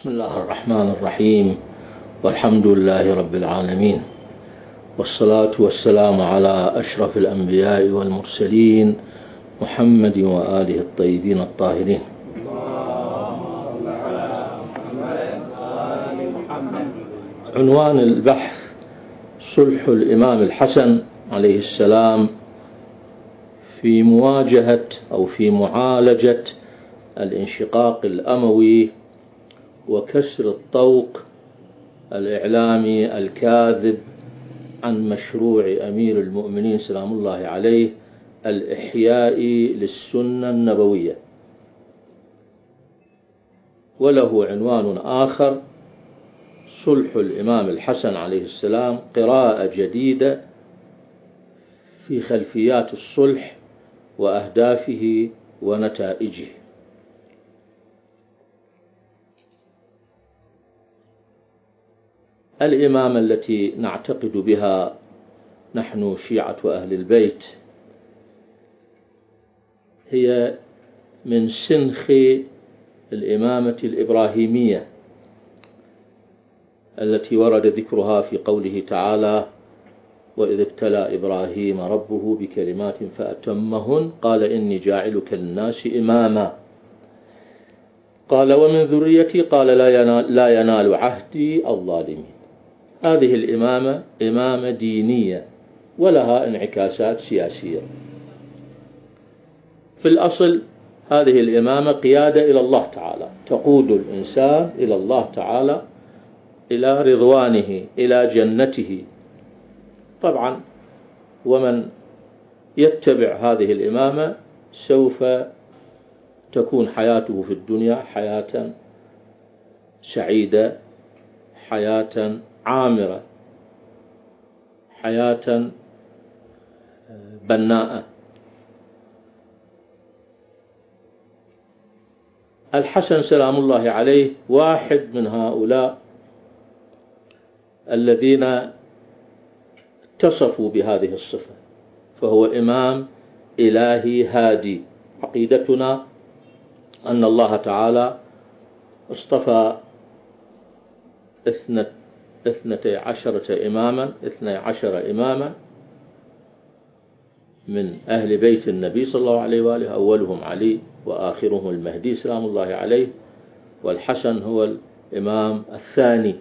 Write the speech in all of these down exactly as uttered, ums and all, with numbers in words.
بسم الله الرحمن الرحيم، والحمد لله رب العالمين، والصلاة والسلام على أشرف الأنبياء والمرسلين محمد وآله الطيبين الطاهرين. عنوان البحث: صلح الإمام الحسن عليه السلام في مواجهة أو في معالجة الانشقاق الأموي وكسر الطوق الإعلامي الكاذب عن مشروع أمير المؤمنين سلام الله عليه الإحياء للسنة النبوية. وله عنوان آخر: صلح الإمام الحسن عليه السلام، قراءة جديدة في خلفيات الصلح وأهدافه ونتائجه. الإمامة التي نعتقد بها نحن شيعة أهل البيت هي من سنخ الإمامة الإبراهيمية التي ورد ذكرها في قوله تعالى: وإذ ابتلى إبراهيم ربه بكلمات فأتمهن قال إني جاعلك للناس إماما قال ومن ذريتي قال لا ينال, لا ينال عهدي الظالمين. هذه الإمامة إمامة دينية ولها انعكاسات سياسية. في الأصل هذه الإمامة قيادة إلى الله تعالى، تقود الإنسان إلى الله تعالى، إلى رضوانه، إلى جنته. طبعا ومن يتبع هذه الإمامة سوف تكون حياته في الدنيا حياة سعيدة، حياة عامرة، حياة بناءة. الحسن سلام الله عليه واحد من هؤلاء الذين اتصفوا بهذه الصفة، فهو إمام إلهي هادي. عقيدتنا أن الله تعالى اصطفى اثنتي عشرة إماما اثني عشر إماما من أهل بيت النبي صلى الله عليه وآله، أولهم علي وآخرهم المهدي سلام الله عليه، والحسن هو الإمام الثاني.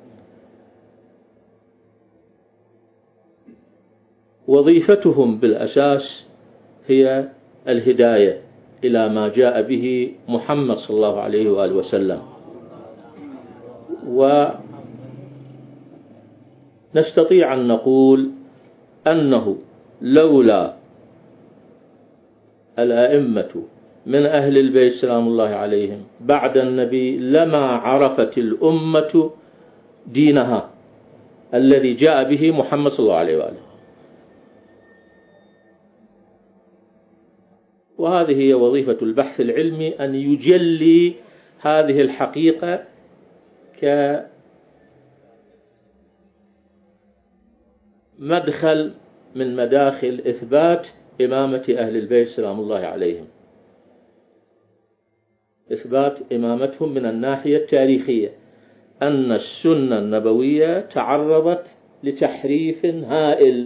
وظيفتهم بالأساس هي الهداية إلى ما جاء به محمد صلى الله عليه وآله وسلم. ونستطيع أن نقول أنه لولا الأئمة من أهل البيت سلام الله عليهم بعد النبي لما عرفت الأمة دينها الذي جاء به محمد صلى الله عليه وآله. وهذه هي وظيفة البحث العلمي، أن يجلي هذه الحقيقة كمدخل من مداخل إثبات إمامة أهل البيت سلام الله عليهم، إثبات إمامتهم من الناحية التاريخية، أن السنة النبوية تعرضت لتحريف هائل.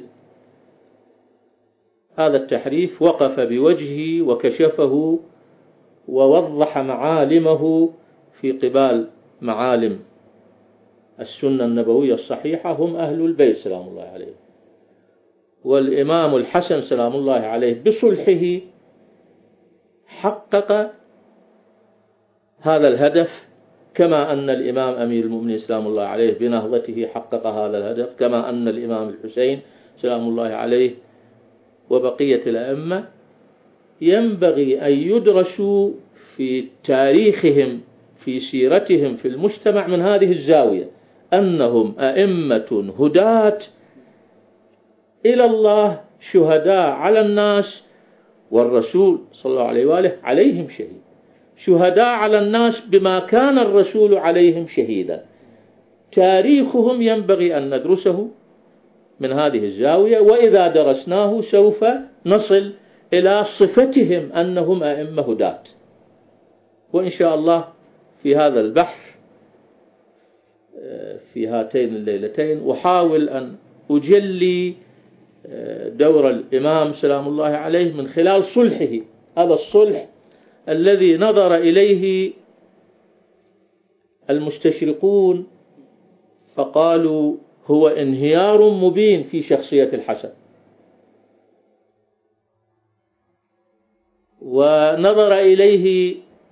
هذا التحريف وقف بوجهه وكشفه ووضح معالمه في قبال معالم السنة النبوية الصحيحة هم أهل البيت سلام الله عليه. والإمام الحسن سلام الله عليه بصلحه حقق هذا الهدف، كما أن الإمام أمير المؤمنين سلام الله عليه بنهضته حقق هذا الهدف، كما أن الإمام الحسين سلام الله عليه وبقية الأئمة ينبغي أن يدرسوا في تاريخهم في سيرتهم في المجتمع من هذه الزاوية، أنهم أئمة هداة إلى الله، شهداء على الناس، والرسول صلى الله عليه وآله عليهم شهيد، شهداء على الناس بما كان الرسول عليهم شهيدا. تاريخهم ينبغي أن ندرسه من هذه الزاوية، وإذا درسناه سوف نصل إلى صفتهم أنهم أئمة هداة. وإن شاء الله في هذا البحث في هاتين الليلتين، أحاول أن أجلي دور الإمام سلام الله عليه من خلال صلحه. هذا الصلح الذي نظر إليه المستشرقون فقالوا هو انهيار مبين في شخصية الحسن، ونظر إليه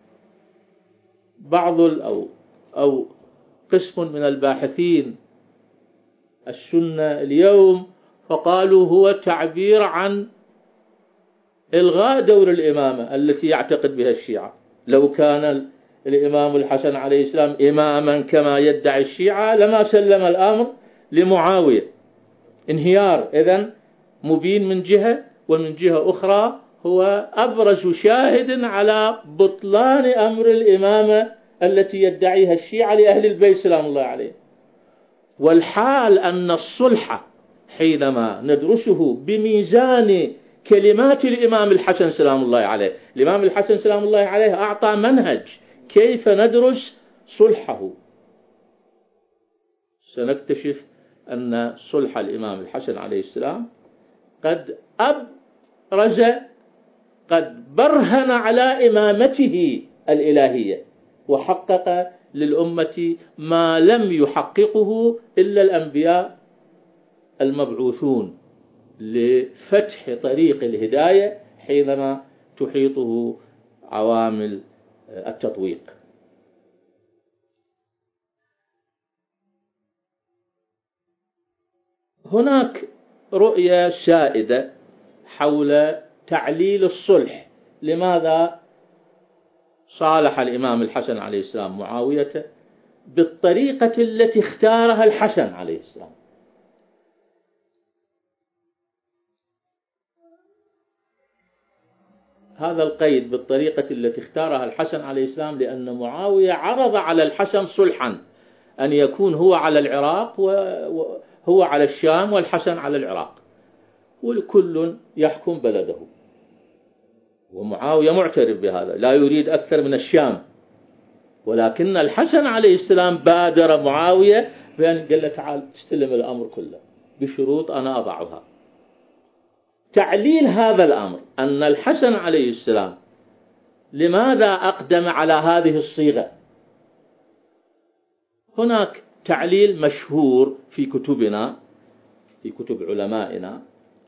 بعض أو أو قسم من الباحثين السنة اليوم فقالوا هو تعبير عن إلغاء دور الإمامة التي يعتقد بها الشيعة. لو كان الإمام الحسن عليه السلام إماما كما يدعي الشيعة لما سلم الأمر لمعاوية. انهيار إذن مبين من جهة، ومن جهة أخرى هو أبرز شاهد على بطلان أمر الإمامة التي يدعيها الشيعة لأهل البيت سلام الله عليه. والحال أن الصلح حينما ندرسه بميزان كلمات الإمام الحسن سلام الله عليه، الإمام الحسن سلام الله عليه أعطى منهج كيف ندرس صلحه، سنكتشف أن صلح الإمام الحسن عليه السلام قد أبرز قد برهن على إمامته الإلهية، وحقق للأمة ما لم يحققه إلا الأنبياء المبعوثون لفتح طريق الهداية حينما تحيطه عوامل التطويق. هناك رؤية سائدة حول تعليل الصلح. لماذا صالح الإمام الحسن عليه السلام معاوية بالطريقة التي اختارها الحسن عليه السلام؟ هذا القيد بالطريقة التي اختارها الحسن عليه السلام لأن معاوية عرض على الحسن صلحا، أن يكون هو على العراق وهو على الشام والحسن على العراق، والكل يحكم بلده، ومعاوية معترف بهذا، لا يريد أكثر من الشام. ولكن الحسن عليه السلام بادر معاوية بأن قال له تعال تستلم الأمر كله بشروط أنا أضعها. تعليل هذا الأمر أن الحسن عليه السلام لماذا أقدم على هذه الصيغة؟ هناك تعليل مشهور في كتبنا، في كتب علمائنا،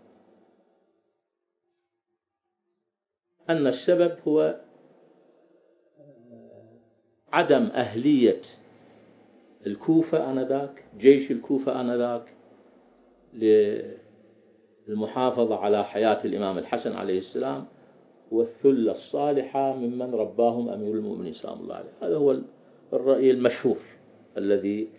أن السبب هو عدم أهلية الكوفة آنذاك، جيش الكوفة آنذاك، للمحافظة على حياة الإمام الحسن عليه السلام والثلة الصالحة ممن رباهم أمير المؤمنين سلام الله عليه. هذا هو الرأي المشهور الذي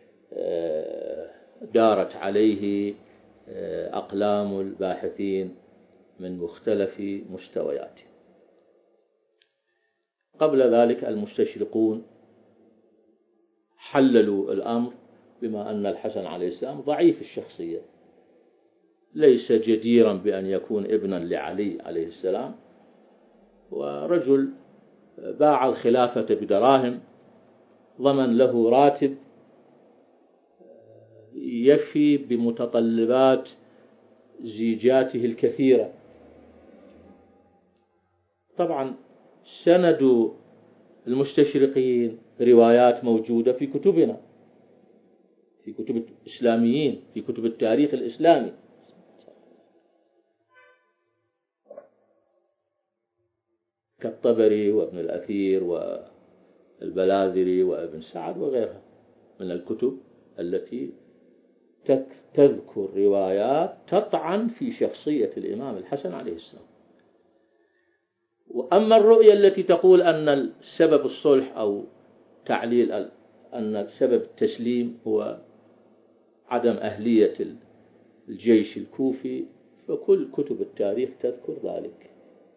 دارت عليه أقلام الباحثين من مختلف مستويات. قبل ذلك المستشرقون حللوا الأمر بما أن الحسن عليه السلام ضعيف الشخصية، ليس جديرا بأن يكون ابنا لعلي عليه السلام، ورجل باع الخلافة بدراهم، ضمن له راتب يفي بمتطلبات زيجاته الكثيرة. طبعا سند المستشرقين روايات موجودة في كتبنا، في كتب الإسلاميين، في كتب التاريخ الإسلامي، كالطبري وابن الأثير والبلاذري وابن سعد وغيرها من الكتب التي تذكر روايات تطعن في شخصية الإمام الحسن عليه السلام. وأما الرؤية التي تقول أن السبب الصلح أو تعليل أن سبب التسليم هو عدم أهلية الجيش الكوفي، فكل كتب التاريخ تذكر ذلك.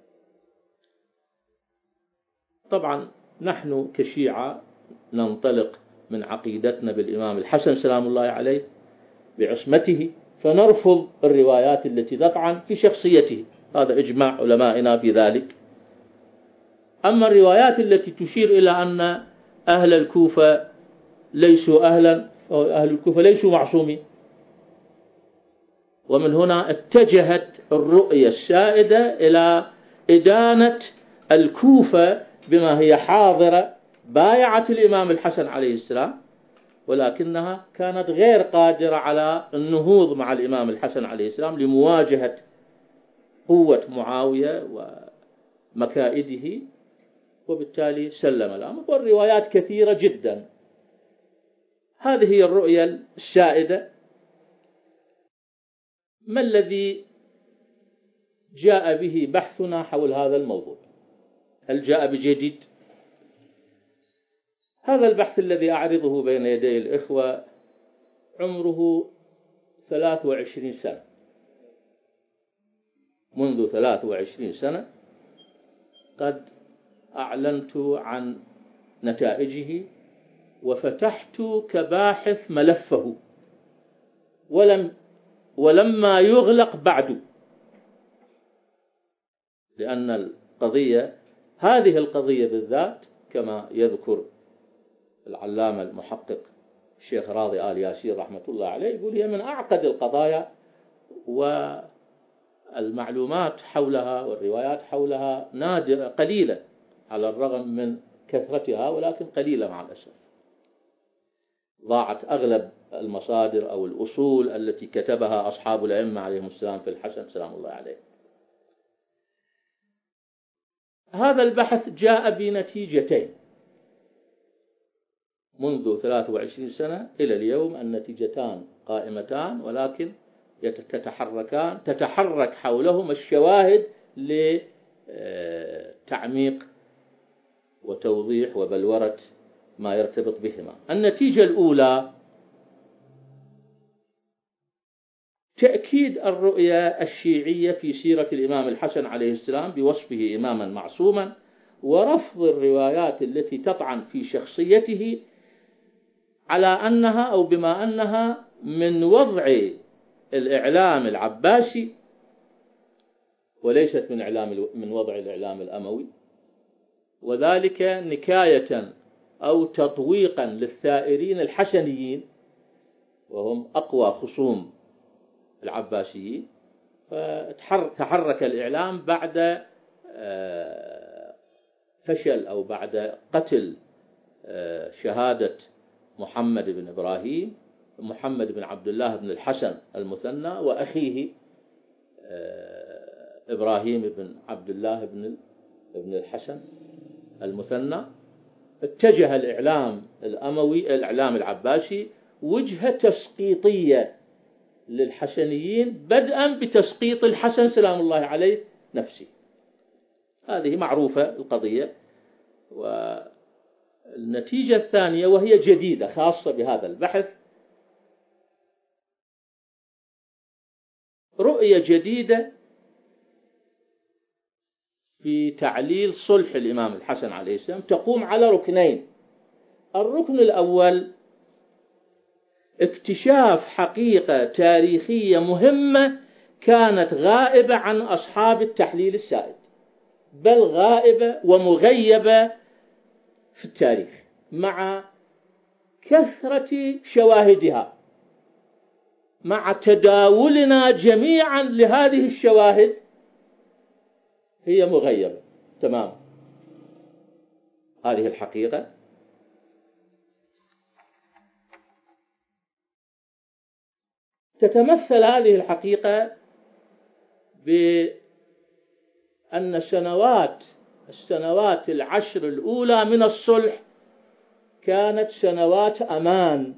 طبعا نحن كشيعة ننطلق من عقيدتنا بالإمام الحسن سلام الله عليه بعصمته، فنرفض الروايات التي تطعن في شخصيته، هذا إجماع علمائنا في ذلك. أما الروايات التي تشير إلى أن أهل الكوفة ليسوا أهلا، أهل الكوفة ليسوا معصومين. ومن هنا اتجهت الرؤية السائدة إلى إدانة الكوفة بما هي حاضرة، بايعت الإمام الحسن عليه السلام، ولكنها كانت غير قادرة على النهوض مع الإمام الحسن عليه السلام لمواجهة قوة معاوية ومكائده، وبالتالي سلم الأمر. والروايات كثيرة جدا. هذه هي الرؤية السائدة. ما الذي جاء به بحثنا حول هذا الموضوع؟ هل جاء بجديد؟ هذا البحث الذي أعرضه بين يدي الإخوة عمره ثلاث وعشرين سنة. منذ ثلاث وعشرين سنة قد أعلنت عن نتائجه وفتحت كباحث ملفه، ولم ولما يغلق بعد، لأن القضية هذه القضية بالذات كما يذكر العلامة المحقق الشيخ راضي آل ياسين رحمة الله عليه، يقول هي من أعقد القضايا، والمعلومات حولها والروايات حولها نادرة قليلة على الرغم من كثرتها، ولكن قليلة مع الأسف. ضاعت أغلب المصادر أو الأصول التي كتبها أصحاب الأئمة عليهم السلام في الحسن سلام الله عليه. هذا البحث جاء بنتيجتين منذ ثلاث وعشرين سنة إلى اليوم، النتيجتان قائمتان، ولكن تتحركان تتحرك حولهم الشواهد لتعميق وتوضيح وبلورة ما يرتبط بهما. النتيجة الأولى تأكيد الرؤية الشيعية في سيرة الإمام الحسن عليه السلام بوصفه إماما معصوما، ورفض الروايات التي تطعن في شخصيته على أنها أو بما أنها من وضع الإعلام العباسي وليست من إعلام من وضع الإعلام الأموي، وذلك نكاية أو تطويقا للثائرين الحسنيين وهم أقوى خصوم العباسيين. فتحرك الإعلام بعد فشل أو بعد قتل شهادة محمد بن إبراهيم محمد بن عبد الله بن الحسن المثنى وأخيه إبراهيم بن عبد الله بن ابن الحسن المثنى. اتجه الإعلام الأموي الإعلام العباسي وجهة تسقيطية للحسنيين، بدءا بتسقيط الحسن سلام الله عليه نفسه. هذه معروفة القضية. والنتيجة الثانية وهي جديدة خاصة بهذا البحث، رؤية جديدة في تعليل صلح الإمام الحسن عليه السلام تقوم على ركنين. الركن الأول اكتشاف حقيقة تاريخية مهمة كانت غائبة عن أصحاب التحليل السائد، بل غائبة ومغيبة في التاريخ مع كثرة شواهدها، مع تداولنا جميعا لهذه الشواهد هي مغيبة تماما. هذه الحقيقة تتمثل هذه الحقيقة بأن سنوات السنوات العشر الأولى من الصلح كانت سنوات أمان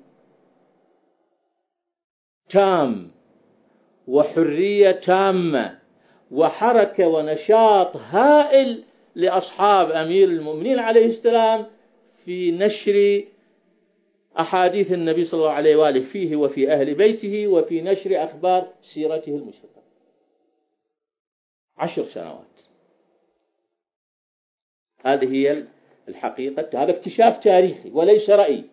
تام وحرية تامة وحركة ونشاط هائل لأصحاب أمير المؤمنين عليه السلام في نشر أحاديث النبي صلى الله عليه وآله فيه وفي أهل بيته وفي نشر أخبار سيرته المشرفة. عشر سنوات. هذه هي الحقيقة. هذا اكتشاف تاريخي وليس رأي.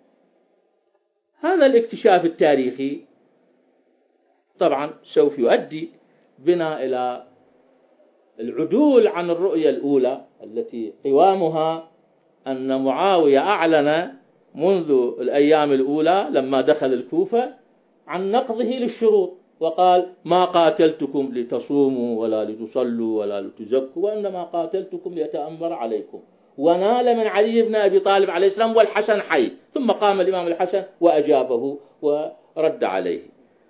هذا الاكتشاف التاريخي طبعا سوف يؤدي بنا إلى العدول عن الرؤية الأولى التي قوامها أن معاوية أعلن منذ الأيام الأولى لما دخل الكوفة عن نقضه للشروط، وقال ما قاتلتكم لتصوموا ولا لتصلوا ولا لتزكوا، وإنما قاتلتكم ليتأمر عليكم، ونال من علي بن أبي طالب عليه السلام والحسن حي. ثم قام الإمام الحسن وأجابه ورد عليه.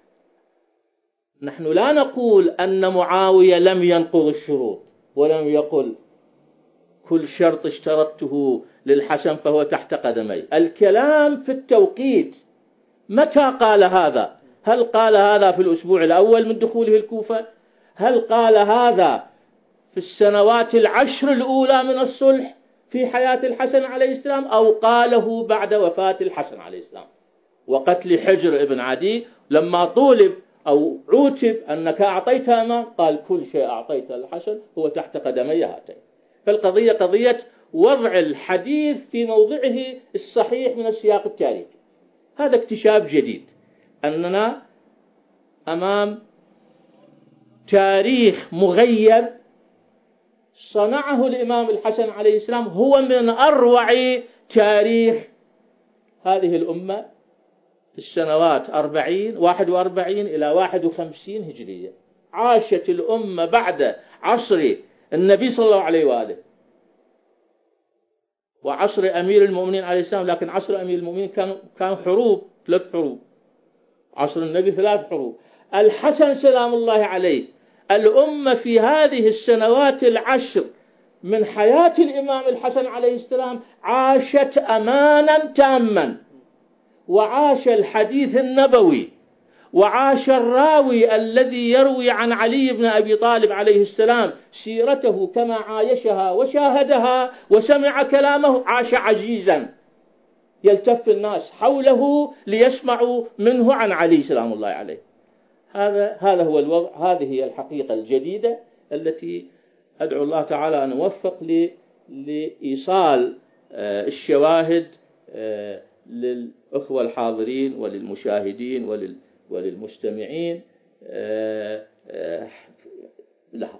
نحن لا نقول أن معاوية لم ينقض الشروط ولم يقل كل شرط اشترطته للحسن فهو تحت قدمي. الكلام في التوقيت، متى قال هذا؟ هل قال هذا في الأسبوع الأول من دخوله الكوفة؟ هل قال هذا في السنوات العشر الأولى من الصلح في حياة الحسن عليه السلام، أو قاله بعد وفاة الحسن عليه السلام وقتل حجر ابن عدي لما طولب أو عوتب أنك أعطيت أمام، قال كل شيء أعطيته الحسن هو تحت قدمي هاتين. فالقضية قضية وضع الحديث في موضعه الصحيح من السياق التاريخي. هذا اكتشاف جديد، أننا أمام تاريخ مغير صنعه الإمام الحسن عليه السلام، هو من أروع تاريخ هذه الأمة في السنوات أربعين واحد وأربعين إلى واحد وخمسين هجرية. عاشت الأمة بعد عصر النبي صلى الله عليه وآله وعصر أمير المؤمنين عليه السلام، لكن عصر أمير المؤمنين كان كان حروب، ثلاث حروب. عصر النبي ثلاث حروب. الحسن سلام الله عليه، الأمة في هذه السنوات العشر من حياة الإمام الحسن عليه السلام عاشت أمانا تاما، وعاش الحديث النبوي، وعاش الراوي الذي يروي عن علي بن أبي طالب عليه السلام سيرته كما عايشها وشاهدها وسمع كلامه، عاش عزيزا يلتف الناس حوله ليسمعوا منه عن علي سلام الله عليه. هذا هذا هو الوضع، هذه هي الحقيقة الجديدة التي أدعو الله تعالى أن نوفق لإيصال الشواهد للأخوة الحاضرين وللمشاهدين وللمستمعين لها.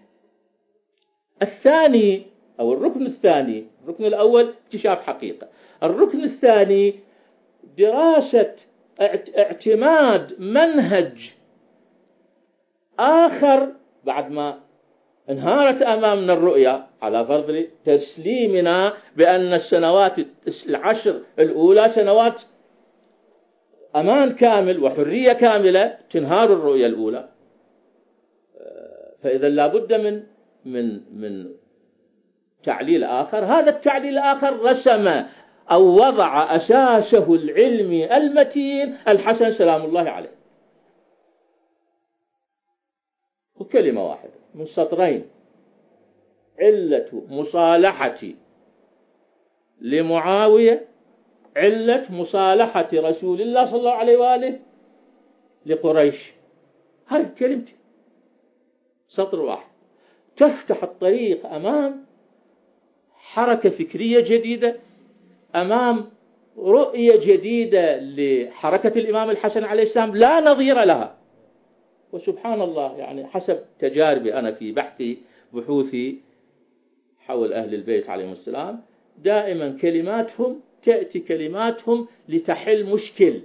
الثاني أو الركن الثاني، الركن الأول اكتشاف حقيقة، الركن الثاني دراسة اعتماد منهج آخر بعد ما انهارت أمامنا الرؤيا، على فرض تسليمنا بأن السنوات العشر الأولى سنوات أمان كامل وحرية كاملة، تنهار الرؤيا الأولى. فإذا لابد من من من تعليل آخر. هذا التعليل الآخر رسم أو وضع أساسه العلمي المتين الحسن سلام الله عليه، وكلمة واحدة من سطرين: علة مصالحة لمعاوية، علة مصالحة رسول الله صلى الله عليه وآله لقريش. هاي كلمتي، سطر واحد تفتح الطريق أمام حركة فكرية جديدة، أمام رؤية جديدة لحركة الإمام الحسن عليه السلام لا نظير لها. وسبحان الله، يعني حسب تجاربي أنا في بحثي بحوثي حول أهل البيت عليهم السلام، دائما كلماتهم تأتي كلماتهم لتحل مشكل،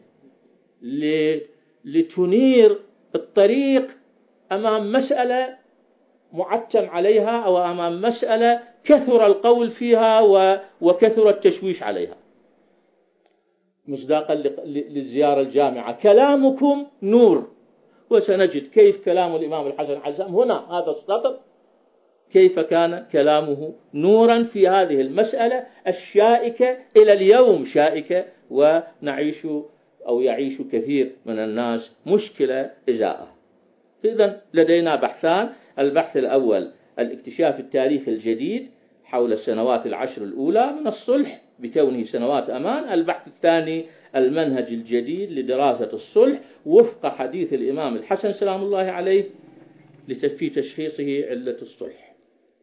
لتنير الطريق أمام مسألة معتم عليها أو أمام مسألة كثر القول فيها وكثر التشويش عليها. مصداقا للزيارة الجامعة: كلامكم نور. وسنجد كيف كلام الإمام الحسن عليه السلام هنا، هذا السطر، كيف كان كلامه نورا في هذه المسألة الشائكة إلى اليوم، شائكة ونعيش أو يعيش كثير من الناس مشكلة إزاءه. إذن لدينا بحثان: البحث الأول الاكتشاف التاريخي الجديد حول السنوات العشر الأولى من الصلح بكونه سنوات أمان. البحث الثاني المنهج الجديد لدراسة الصلح وفق حديث الإمام الحسن سلام الله عليه في تشخيصه علة الصلح.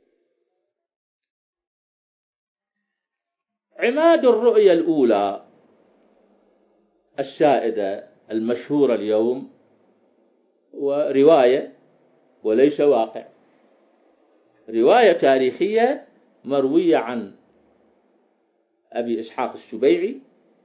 عماد الرؤية الأولى السائدة المشهورة اليوم ورواية وليس واقع، رواية تاريخية مروية عن أبي إسحاق السبيعي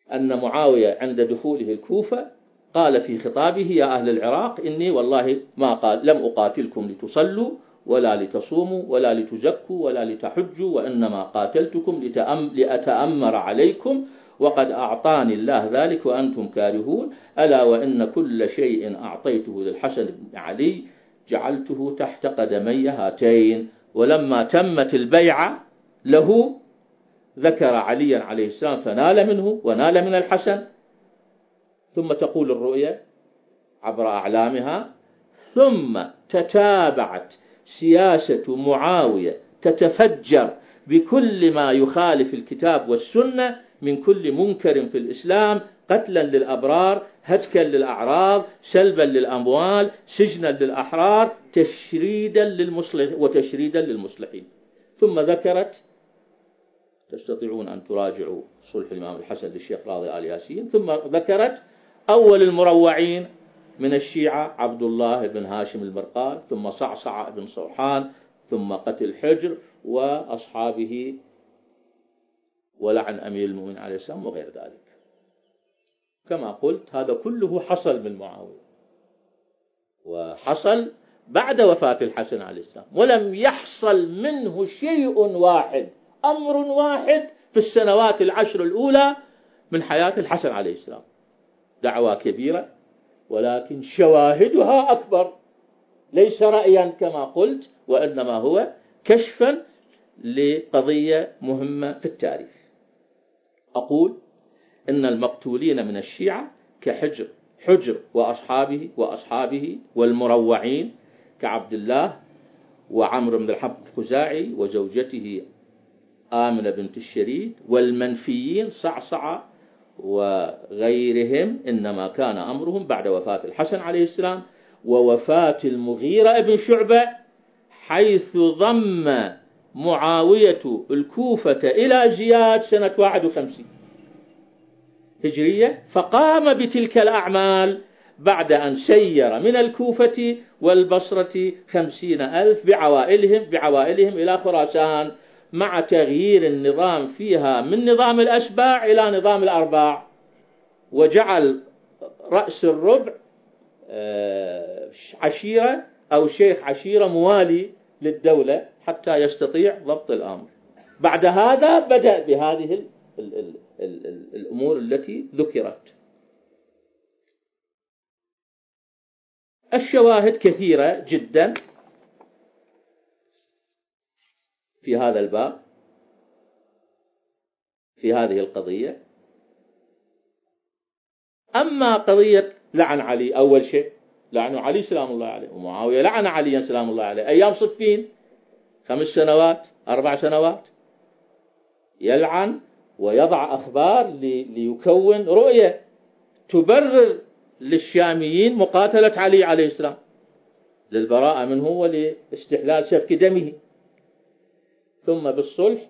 أن معاوية عند دخوله الكوفة قال في خطابه: يا أهل العراق، إني والله ما قال لم أقاتلكم لتصلوا ولا لتصوموا ولا لتزكوا ولا لتحجوا، وإنما قاتلتكم لتأم لأتأمر عليكم، وقد أعطاني الله ذلك وأنتم كارهون، ألا وإن كل شيء أعطيته للحسن بن علي جعلته تحت قدمي هاتين. ولما تمت البيعة له ذكر عليا عليه السلام فنال منه ونال من الحسن. ثم تقول الرؤيا عبر أعلامها: ثم تتابعت سياسة معاوية تتفجر بكل ما يخالف الكتاب والسنة من كل منكر في الإسلام، قتلا للأبرار، هتكا للأعراض، سلبا للأموال، سجنا للأحرار، تشريدا للمصلح وتشريدا للمصلحين. ثم ذكرت، تستطيعون أن تراجعوا صلح الإمام الحسن للشيخ راضي آل ياسين، ثم ذكرت أول المروعين من الشيعة عبد الله بن هاشم المرقال، ثم صعصع بن صوحان، ثم قتل حجر وأصحابه ولعن أمير المؤمنين عليه السلام وغير ذلك. كما قلت هذا كله حصل من معاوية، وحصل بعد وفاة الحسن عليه السلام، ولم يحصل منه شيء واحد، أمر واحد في السنوات العشر الأولى من حياة الحسن عليه السلام. دعوة كبيرة، ولكن شواهدها أكبر، ليس رأيا كما قلت، وإنما هو كشفا لقضية مهمة في التاريخ. أقول إن المقتولين من الشيعة كحجر حجر وأصحابه وأصحابه والمروعين كعبد الله وعمرو بن الحق الخزاعي وزوجته آمنة بنت الشريد، والمنفيين صعصع وغيرهم، إنما كان أمرهم بعد وفاة الحسن عليه السلام ووفاة المغيرة بن شعبة، حيث ضم معاوية الكوفة إلى زياد سنة واحد وخمسين هجرية، فقام بتلك الأعمال بعد أن سير من الكوفة والبصرة خمسين ألف بعوائلهم, بعوائلهم إلى خراسان، مع تغيير النظام فيها من نظام الأشباع إلى نظام الأرباع، وجعل رأس الربع عشيرة أو شيخ عشيرة موالي للدولة حتى يستطيع ضبط الأمر. بعد هذا بدأ بهذه ال ال ال ال ال الأمور التي ذكرت. الشواهد كثيرة جدا في هذا الباب، في هذه القضية. أما قضية لعن علي، أول شيء لعن علي سلام الله عليه، ومعاوية لعن علي سلام الله عليه أيام صفين، خمس سنوات أربع سنوات يلعن ويضع أخبار ليكون رؤية تبرر للشاميين مقاتلة علي عليه السلام للبراءة منه ولاستحلال سفك دمه. ثم بالصلح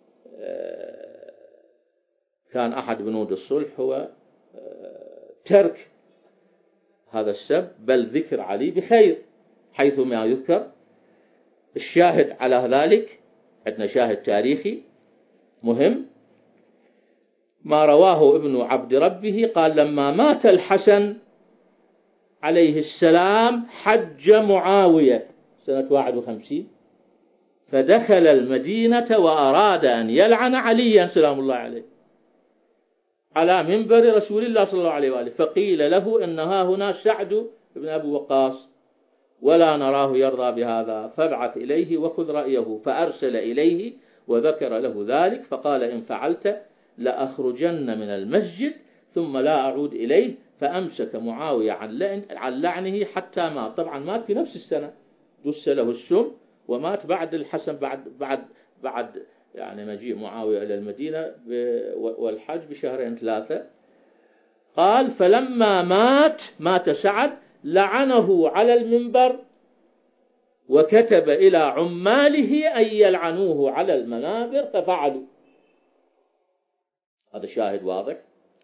كان أحد بنود الصلح هو ترك هذا السب، بل ذكر علي بخير حيث ما يذكر. الشاهد على ذلك عندنا شاهد تاريخي مهم، ما رواه ابن عبد ربه قال: لما مات الحسن عليه السلام حج معاوية سنة واحد وخمسين، فدخل المدينة وأراد أن يلعن عليا سلام الله عليه على منبر رسول الله صلى الله عليه وآله، فقيل له إنها هنا سعد بن أبي وقاص ولا نراه يرضى بهذا، فابعث إليه وخذ رأيه. فأرسل إليه وذكر له ذلك، فقال: إن فعلت لأخرجن من المسجد ثم لا أعود إليه. فأمسك معاوية عن لعنه حتى مات. طبعا مات في نفس السنة، دس له السم ومات بعد الحسن، بعد بعد بعد يعني مجيء معاوية إلى المدينة والحج بشهرين ثلاثة. قال: فلما مات مات سعد لعنه على المنبر، وكتب إلى عماله أن يلعنوه على المنابر ففعلوا. هذا شاهد واضح.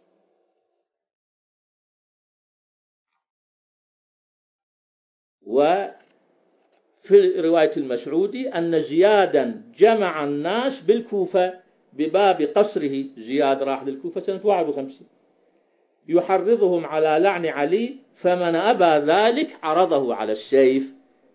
وفي رواية المسعودي أن زيادا جمع الناس بالكوفة بباب قصره، زياد راح للكوفة سنة واحد وخمسين، يحرضهم على لعن علي، فمن أبى ذلك عرضه على السيف.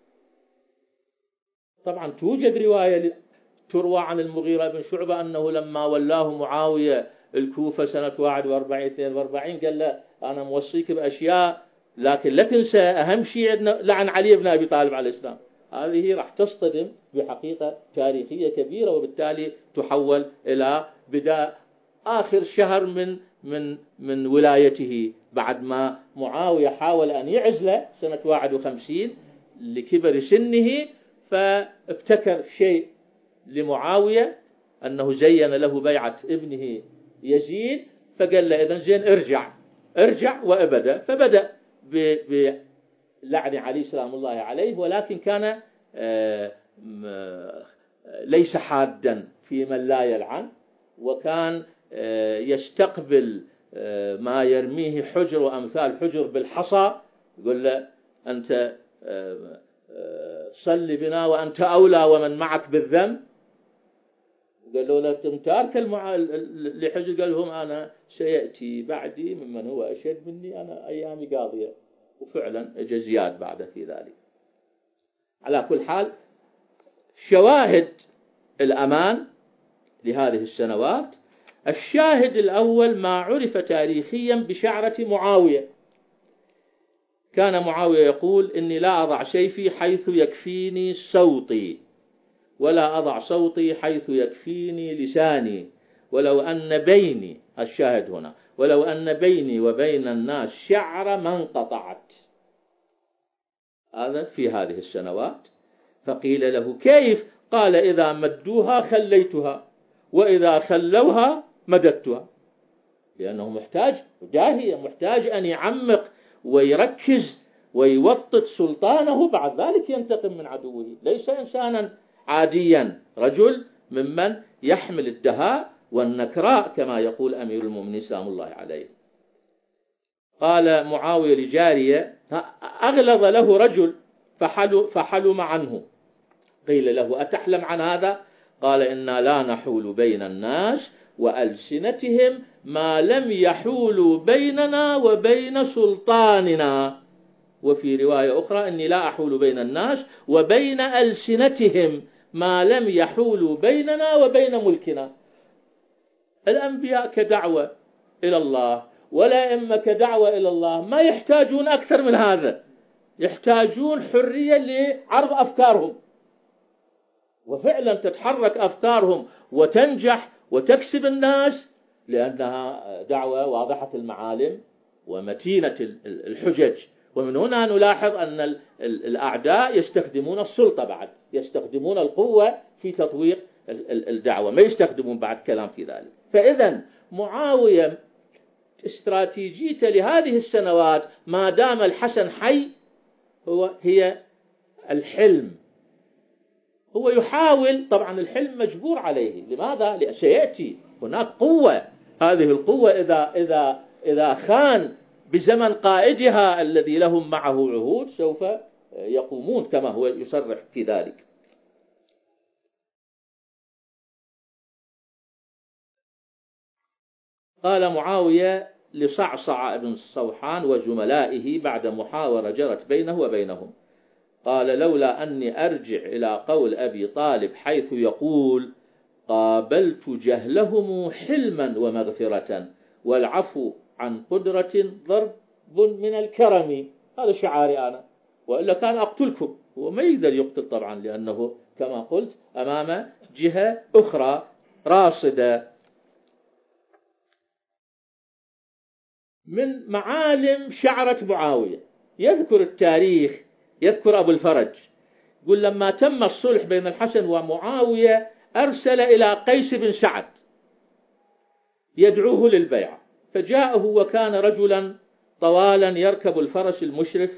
طبعا توجد رواية تروى عن المغيرة بن شعبة أنه لما ولاه معاوية الكوفة سنة واحد وأربعين اثنين وأربعين قال له أنا موصيك بأشياء لكن لا تنسى أهم شيء لعن علي بن أبي طالب عليه السلام. هذه راح تصطدم بحقيقة تاريخية كبيرة، وبالتالي تحول إلى بداية آخر شهر من من من ولايته، بعد ما معاوية حاول أن يعزله سنة واحد وخمسين لكبر سنه، فابتكر شيء لمعاوية أنه زين له بيعة ابنه يزيد، فقال له إذن زين ارجع ارجع وأبدا، فبدأ بلعن علي سلام الله عليه، ولكن كان ليس حادا في من لا يلعن، وكان يستقبل ما يرميه حجر وأمثال حجر بالحصى، يقول له أنت صل بنا وأنت أولى ومن معك بالذنب. قالوا له أنت تارك المع... لحجر، قال لهم أنا سيأتي بعدي ممن هو أشد مني، أنا أيامي قاضية، وفعلا اجى زياد بعد في ذلك. على كل حال شواهد الأمان لهذه السنوات، الشاهد الأول ما عرف تاريخيا بشعرة معاوية. كان معاوية يقول إني لا أضع سيفي حيث يكفيني صوتي، ولا أضع صوتي حيث يكفيني لساني، ولو أن بيني، الشاهد هنا، ولو أن بيني وبين الناس شعر ما انقطعت. هذا في هذه السنوات. فقيل له كيف؟ قال إذا مدوها خليتها، وإذا خلوها مددتها، لأنه محتاج داهية، محتاج أن يعمق ويركز ويوطد سلطانه، بعد ذلك ينتقم من عدوه. ليس إنسانا عاديا، رجل ممن يحمل الدهاء والنكراء كما يقول أمير المؤمنين سلام الله عليه. قال معاوية لجارية، أغلظ له رجل فحلم عنه، قيل له أتحلم عن هذا؟ قال إنا لا نحول بين الناس وألسنتهم ما لم يحولوا بيننا وبين سلطاننا. وفي رواية أخرى إني لا أحول بين الناس وبين ألسنتهم ما لم يحولوا بيننا وبين ملكنا. الأنبياء كدعوة إلى الله ولا إما كدعوة إلى الله ما يحتاجون أكثر من هذا، يحتاجون حرية لعرض أفكارهم، وفعلا تتحرك أفكارهم وتنجح وتكسب الناس، لأنها دعوة واضحة المعالم ومتينة الحجج. ومن هنا نلاحظ أن الأعداء يستخدمون السلطة، بعد يستخدمون القوة في تطويق الدعوة، ما يستخدمون بعد كلام في ذلك. فإذا معاوية استراتيجيته لهذه السنوات ما دام الحسن حي هو هي الحلم. هو يحاول، طبعا الحلم مجبور عليه، لماذا؟ لأن سيأتي هناك قوة، هذه القوة إذا إذا إذا خان بزمن قائدها الذي لهم معه عهود سوف يقومون كما هو يصرح في ذلك. قال معاوية لصعصع بن الصوحان وزملائه بعد محاورة جرت بينه وبينهم، قال لولا أني أرجع إلى قول أبي طالب حيث يقول قابلت جهلهم حلما ومغفرة والعفو عن قدرة ضرب من الكرم. هذا شعاري أنا، وإلا كان أقتلكم. هو ما يقدر يقتل طبعا، لأنه كما قلت أمام جهة أخرى راصدة. من معالم شعرة معاوية يذكر التاريخ، يذكر أبو الفرج، يقول لما تم الصلح بين الحسن ومعاوية أرسل إلى قيس بن سعد يدعوه للبيعة، فجاءه وكان رجلا طوالا يركب الفرس المشرف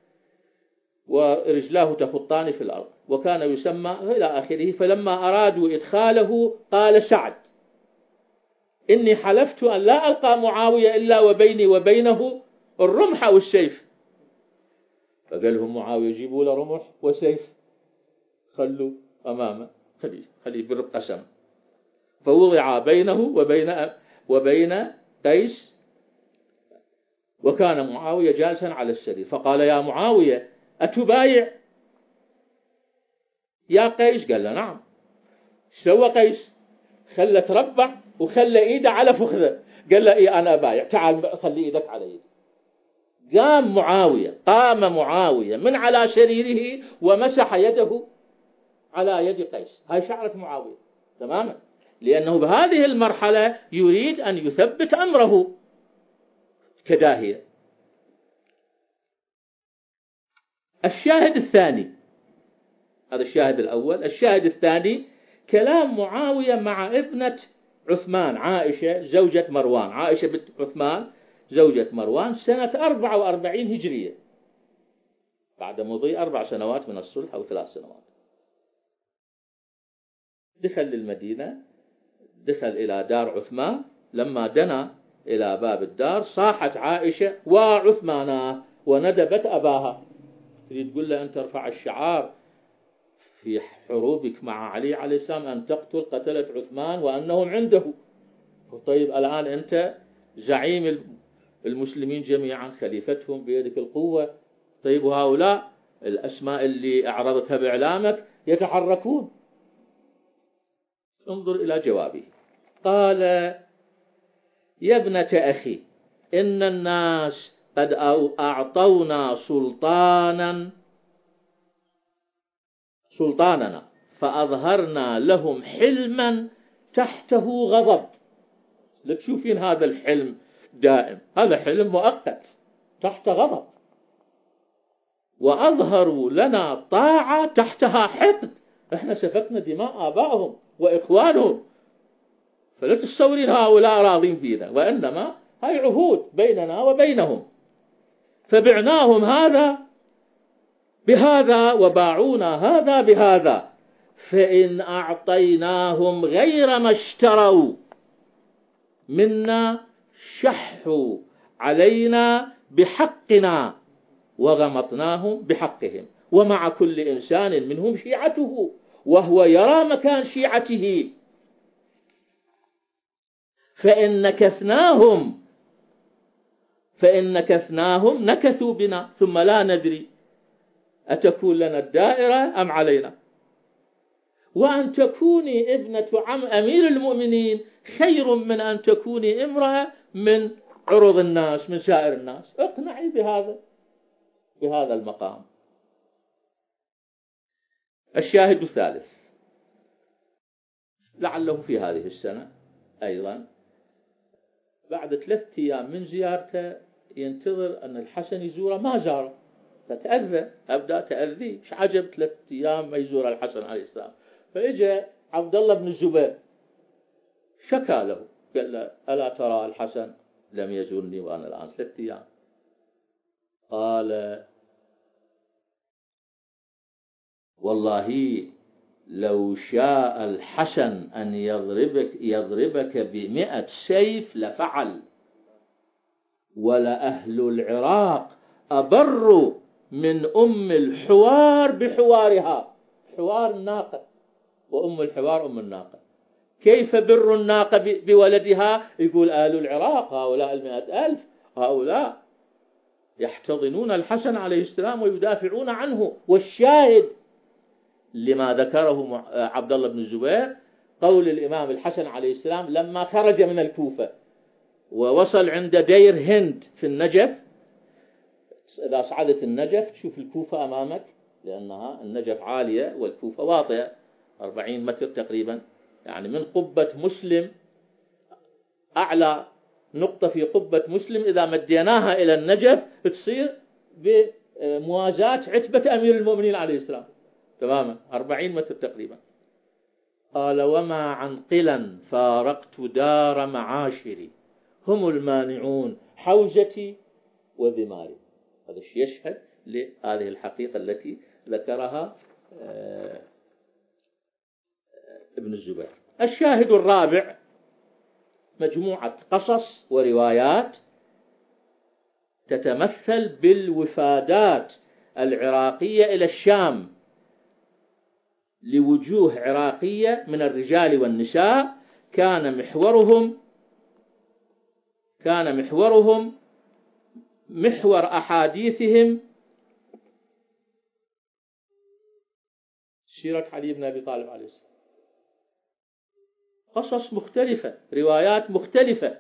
ورجلاه تخطان في الأرض، وكان يسمى إلى آخره. فلما أرادوا إدخاله قال سعد إني حلفت أن لا ألقى معاوية إلا وبيني وبينه الرمح أو السيف. فقال لهم معاوية جيبوا له رمح وسيف، خلوا أمامه، خليه خليه بالقسم. فوضع بينه وبين وبين قيس، وكان معاوية جالسا على السرير، فقال يا معاوية أتبايع يا قيس؟ قال له نعم. سوى قيس؟ خلى تربع وخلى ايده على فخذه، قال له ايه انا بايع، تعال خلي ايدك على ايدي. قام معاوية قام معاوية من على سريره ومسح يده على يد قيس. هاي شعرة معاوية تماما، لأنه بهذه المرحلة يريد أن يثبت أمره كداهية. الشاهد الثاني، هذا الشاهد الأول. الشاهد الثاني كلام معاوية مع ابنة عثمان عائشة زوجة مروان، عائشة بنت عثمان زوجة مروان، سنة أربعة وأربعين هجرية، بعد مضي أربع سنوات من الصلح أو ثلاث سنوات. دخل للمدينة، دخل إلى دار عثمان. لما دنا إلى باب الدار صاحت عائشة وعثمانا وندبت أباها، تريد تقول له أن ترفع الشعار في حروبك مع علي عليه السلام أن تقتل قتلة عثمان وأنهم عنده. طيب الآن أنت زعيم المسلمين جميعا، خليفتهم بيدك القوة، طيب وهؤلاء الأسماء اللي أعرضتها بإعلامك يتحركون. انظر إلى جوابه. قال يا ابنة أخي إن الناس قد أعطونا سلطانا سلطاننا فأظهرنا لهم حلما تحته غضب. لتشوفين هذا الحلم دائم، هذا حلم مؤقت تحت غضب. وأظهروا لنا طاعة تحتها حقد، احنا سفكنا دماء آبائهم وإخوانهم، فلا تتصورين هؤلاء راضين فينا، وإنما هاي عهود بيننا وبينهم. فبعناهم هذا بهذا وباعونا هذا بهذا، فإن أعطيناهم غير ما اشتروا منا شحوا علينا بحقنا وغمطناهم بحقهم، ومع كل إنسان منهم شيعته وهو يرى مكان شيعته، فإن نكثناهم فإن نكثناهم نكثوا بنا ثم لا ندري أتكون لنا الدائرة أم علينا. وأن تكوني ابنة عم أمير المؤمنين خير من أن تكوني امرأة من عرض الناس، من سائر الناس. اقنعي بهذا بهذا المقام. الشاهد الثالث لعله في هذه السنة أيضا، بعد ثلاثة أيام من زيارته ينتظر أن الحسن يزوره، ما زاره، فتأذى، أبدأ تأذي، مش عجب ثلاثة أيام ما يزور الحسن عليه السلام. فإجا عبد الله بن الزبير شكى له، قال له ألا ترى الحسن لم يزورني وأنا الآن ثلاثة أيام؟ قال والله لو شاء الحسن أن يضربك يضربك بمئة سيف لفعل، ولأهل العراق أبر من أم الحوار بحوارها. حوار الناقة، وأم الحوار أم الناقة. كيف بر الناقة بولدها؟ يقول أهل العراق هؤلاء المئة ألف هؤلاء يحتضنون الحسن عليه السلام ويدافعون عنه. والشاهد لما ذكره عبد الله بن الزبير قول الإمام الحسن عليه السلام لما خرج من الكوفة ووصل عند دير هند في النجف. إذا صعدت النجف تشوف الكوفة أمامك، لأنها النجف عالية والكوفة واطية أربعين متر تقريبا، يعني من قبة مسلم أعلى نقطة في قبة مسلم إذا مديناها إلى النجف تصير بموازاة عتبة أمير المؤمنين عليه السلام تماما، أربعين متر تقريبا. قال وما عنقلا فارقت دار معاشري هم المانعون حوزتي وذماري. هذا الشيء يشهد لهذه الحقيقة التي ذكرها ابن الزبير. الشاهد الرابع مجموعة قصص وروايات تتمثل بالوفادات العراقية إلى الشام لوجوه عراقية من الرجال والنساء كان محورهم كان محورهم محور أحاديثهم سيرة علي بن أبي طالب عليه السلام، قصص مختلفة، روايات مختلفة.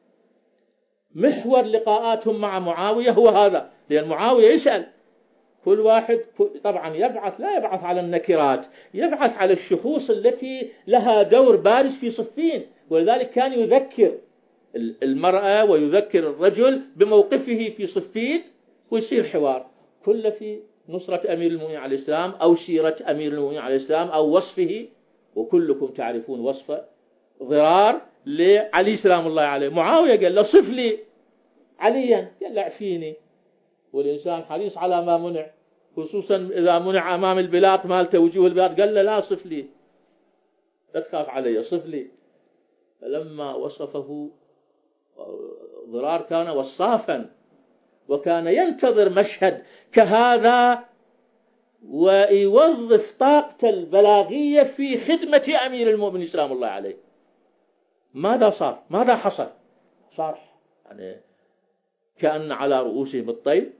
محور لقاءاتهم مع معاوية هو هذا، لأن معاوية يسأل كل واحد، طبعا يبعث لا يبعث على النكرات، يبعث على الشخوص التي لها دور بارز في صفين، ولذلك كان يذكر المرأة ويذكر الرجل بموقفه في صفين، ويصير حوار كله في نصرة أمير المؤمنين عليه السلام أو سيرة أمير المؤمنين عليه السلام أو وصفه. وكلكم تعرفون وصف ضرار لعلي سلام الله عليه. معاوية قال له صف لي عليا، قال له اعفيني، والإنسان حريص على ما منع، خصوصا إذا منع أمام البلاط مالته وجوه البلاط، قال له لا صف لي، لا تخاف علي، صف لي. فلما وصفه ضرار كان وصافا، وكان ينتظر مشهد كهذا ويوظف طاقته البلاغية في خدمة أمير المؤمنين سلام الله عليه. ماذا صار؟ ماذا حصل؟ صار يعني كأن على رؤوسهم الطير،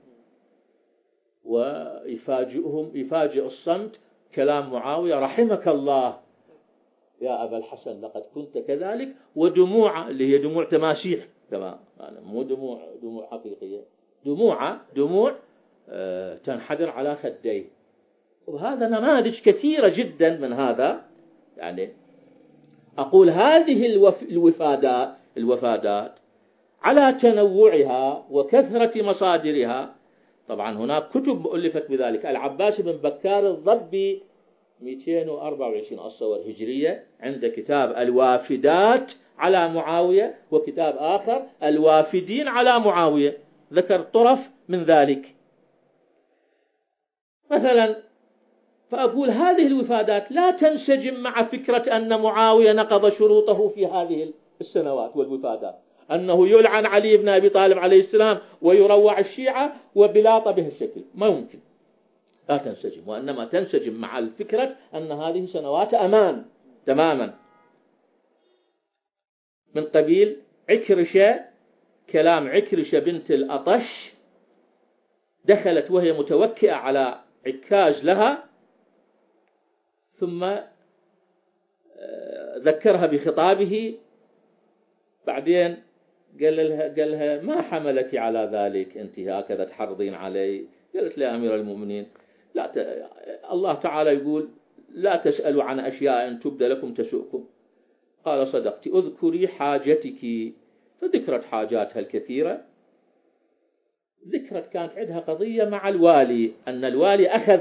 ويفاجئهم يفاجئ الصمت كلام معاوية: رحمك الله يا أبا الحسن لقد كنت كذلك، ودموع اللي هي دموع تماسيح كما يعني مو دموع دموع حقيقية، دموع دموع آه تنحدر على خديه. وهذا نماذج كثيرة جدا من هذا. يعني أقول هذه الوف الوفادات الوفادات على تنوعها وكثرة مصادرها. طبعا هناك كتب ألفت بذلك. العباس بن بكار الضبي مئتين وأربعة وعشرين الصور هجرية عند كتاب الوافدات على معاوية، وكتاب آخر الوافدين على معاوية، ذكر طرف من ذلك مثلا. فأقول هذه الوفادات لا تنسجم مع فكرة أن معاوية نقض شروطه في هذه السنوات والوفادات، أنه يلعن علي بن أبي طالب عليه السلام ويروع الشيعة وبلاط به الشكل، ما يمكن، لا تنسجم. وإنما تنسجم مع الفكرة أن هذه سنوات أمان تماما. من قبيل عكرشة، كلام عكرشة بنت الأطش، دخلت وهي متوكئة على عكاز لها، ثم ذكرها بخطابه، بعدين قال لها, قال لها ما حملك على ذلك، أنت هكذا تحرضين علي؟ قالت له أمير المؤمنين لا ت... الله تعالى يقول لا تسألوا عن أشياء إن تبد لكم تسؤكم. قال صدقت، اذكري حاجتك. فذكرت حاجاتها الكثيرة. ذكرت كانت عندها قضية مع الوالي، أن الوالي أخذ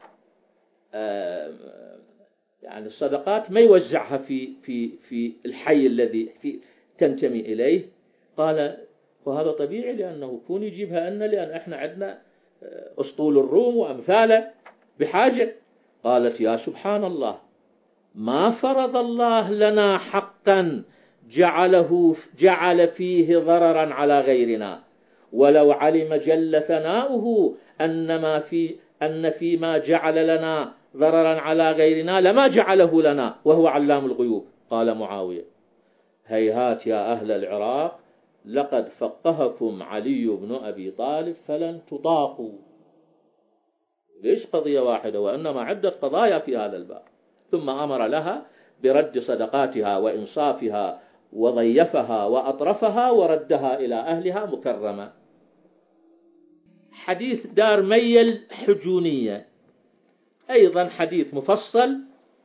آه يعني الصدقات ما يوزعها في في في الحي الذي في تنتمي إليه. قال وهذا طبيعي، لأنه كون يجيبها لنا، لأن احنا عندنا أسطول الروم وأمثاله بحاجة. قالت يا سبحان الله، ما فرض الله لنا حقا جعله جعل فيه ضررا على غيرنا، ولو علم جل ثناؤه أن ما في أن فيما جعل لنا ضررا على غيرنا لما جعله لنا وهو علام الغيوب. قال معاوية هيهات يا أهل العراق، لقد فقهكم علي بن أبي طالب فلن تطاقوا. ليش قضية واحدة وإنما عدة قضايا في هذا الباب. ثم أمر لها برد صدقاتها وإنصافها، وضيفها وأطرفها وردها إلى أهلها مكرمة. حديث دار ميل حجونية أيضا حديث مفصل.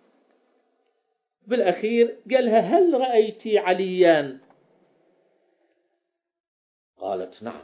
بالأخير قالها هل رأيتي عليا؟ قالت نعم،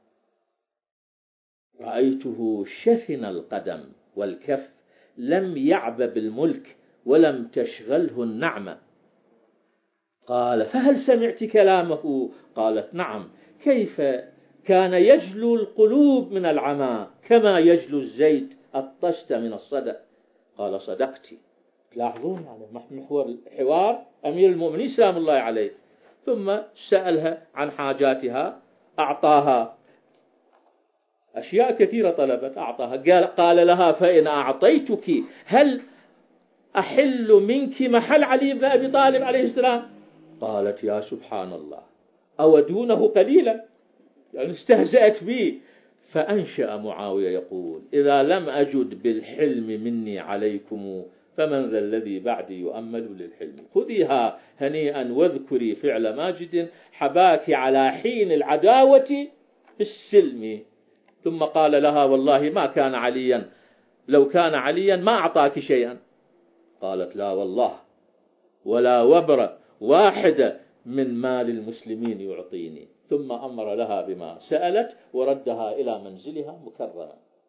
رأيته شفن القدم والكف، لم يعب بالملك ولم تشغله النعمة. قال فهل سمعت كلامه؟ قالت نعم. كيف كان يجلو القلوب من العمى كما يجلو الزيت الطشت من الصدأ. قال صدقتي. لاحظون يعني محور الحوار أمير المؤمنين سلام الله عليه. ثم سألها عن حاجاتها، أعطاها أشياء كثيرة طلبت، أعطاها. قال, قال لها فإن أعطيتك هل أحل منك محل علي بن أبي طالب عليه السلام؟ قالت يا سبحان الله أو دونه قليلا، يعني استهزأت به. فأنشأ معاوية يقول إذا لم أجد بالحلم مني عليكم فمن ذا الذي بعدي يؤمل للحلم، خذيها هنيئا واذكري فعل ماجد حباك على حين العداوة بالسلم. ثم قال لها والله ما كان عليا، لو كان عليا ما أعطاك شيئا. قالت لا والله ولا وبر واحدة من مال المسلمين يعطيني. ثم أمر لها بما سألت وردها إلى منزلها مكرما.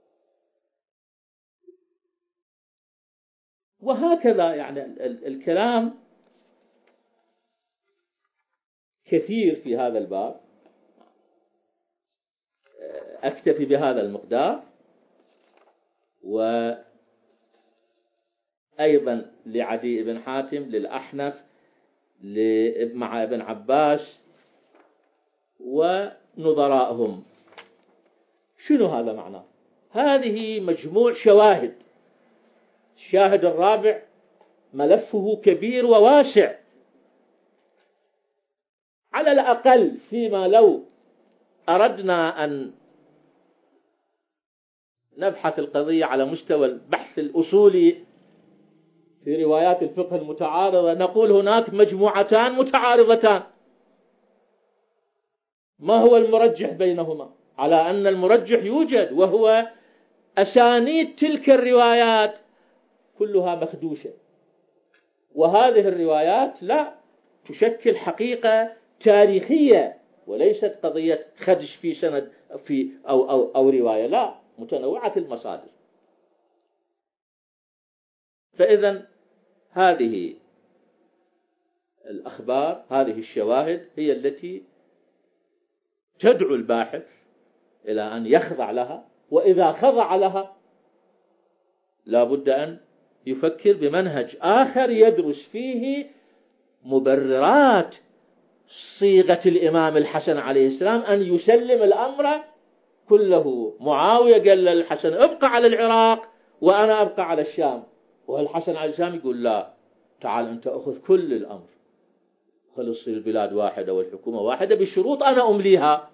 وهكذا يعني الكلام كثير في هذا الباب. أكتفي بهذا المقدار. وأيضا لعدي بن حاتم، للأحنف، مع ابن عباس ونظرائهم. شنو هذا معناه؟ هذه مجموع شواهد. الشاهد الرابع ملفه كبير وواسع، على الأقل فيما لو أردنا أن نبحث القضية على مستوى البحث الأصولي في روايات الفقه المتعارضة، نقول هناك مجموعتان متعارضتان، ما هو المرجح بينهما؟ على أن المرجح يوجد، وهو أسانيد تلك الروايات كلها مخدوشة، وهذه الروايات لا تشكل حقيقة تاريخية وليست قضية خدش في سند في أو, أو, أو رواية، لا، متنوعة المصادر. فإذا هذه الأخبار، هذه الشواهد هي التي تدعو الباحث إلى أن يخضع لها، وإذا خضع لها لا بد أن يفكر بمنهج آخر يدرس فيه مبررات صيغة الإمام الحسن عليه السلام أن يسلم الأمر كله. معاوية قال للحسن ابقى على العراق وأنا أبقى على الشام، والحسن عليه السلام يقول لا، تعال أنت أخذ كل الأمر، خلص البلاد واحدة والحكومة واحدة بشروط أنا أمليها.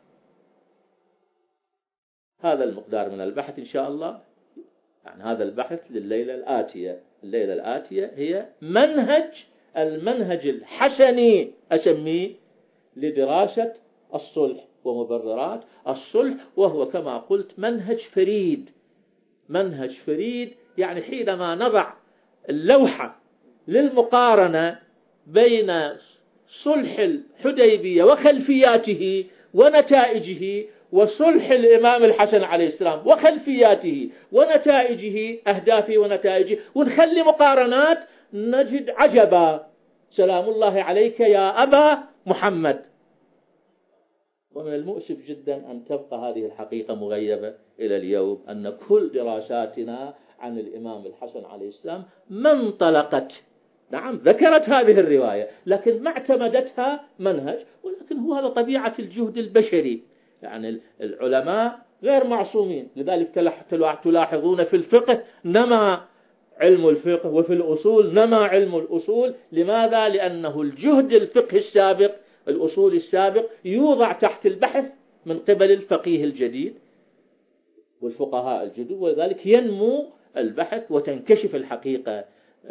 هذا المقدار من البحث إن شاء الله. يعني هذا البحث لليلة الآتية. الليلة الآتية هي منهج المنهج الحسني أسميه لدراسة الصلح ومبررات الصلح، وهو كما قلت منهج فريد. منهج فريد يعني حينما نضع اللوحة للمقارنة بين صلح الحديبية وخلفياته ونتائجه وصلح الإمام الحسن عليه السلام وخلفياته ونتائجه، أهدافه ونتائجه، ونخلي مقارنات، نجد عجبا. سلام الله عليك يا أبا محمد. ومن المؤسف جدا أن تبقى هذه الحقيقة مغيبة إلى اليوم، أن كل دراساتنا عن الإمام الحسن عليه السلام ما انطلقت، نعم ذكرت هذه الرواية لكن ما اعتمدتها منهج، ولكن هو هذا طبيعة الجهد البشري. يعني العلماء غير معصومين، لذلك تلاحظون في الفقه نما علم الفقه، وفي الأصول نما علم الأصول. لماذا؟ لأنه الجهد الفقه السابق، الأصول السابق، يوضع تحت البحث من قبل الفقيه الجديد والفقهاء الجدد، ولذلك ينمو البحث وتنكشف الحقيقة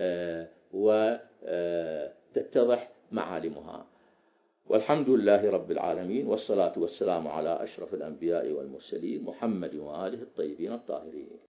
وتتضح معالمها. والحمد لله رب العالمين، والصلاة والسلام على أشرف الأنبياء والمرسلين محمد وآله الطيبين الطاهرين.